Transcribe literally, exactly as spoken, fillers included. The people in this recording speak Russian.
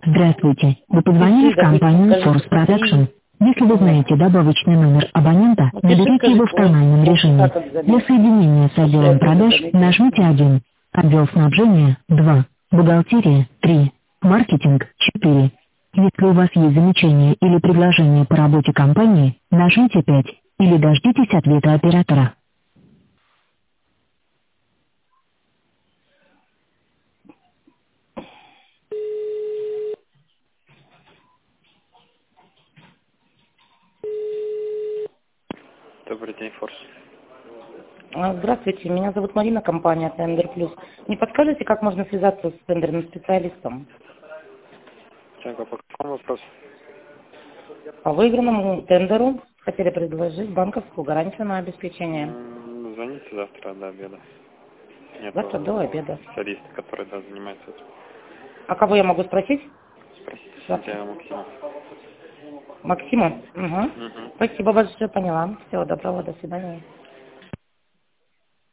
Здравствуйте, вы позвонили в компанию Force Protection. Если вы знаете добавочный номер абонента, наберите его в тональном режиме. Для соединения с отделом продаж нажмите один, отдел снабжения два, бухгалтерия три, маркетинг четыре. Если у вас есть замечания или предложения по работе компании, нажмите пять или дождитесь ответа оператора. Добрый день, Форс. А, Здравствуйте, меня зовут Марина, компания Тендер Плюс. Не подскажете, как можно связаться с тендерным специалистом? Так, а по какому вопросу? По выигранному тендеру хотели предложить банковскую гарантию на обеспечение. М, Звоните завтра до обеда. Завтра до Нету обеда. специалиста, который да, занимается этим. А кого я могу спросить? Спросите Завтра. себя Максима. Максима? Угу. Угу. Спасибо большое, поняла. Всего доброго, до свидания.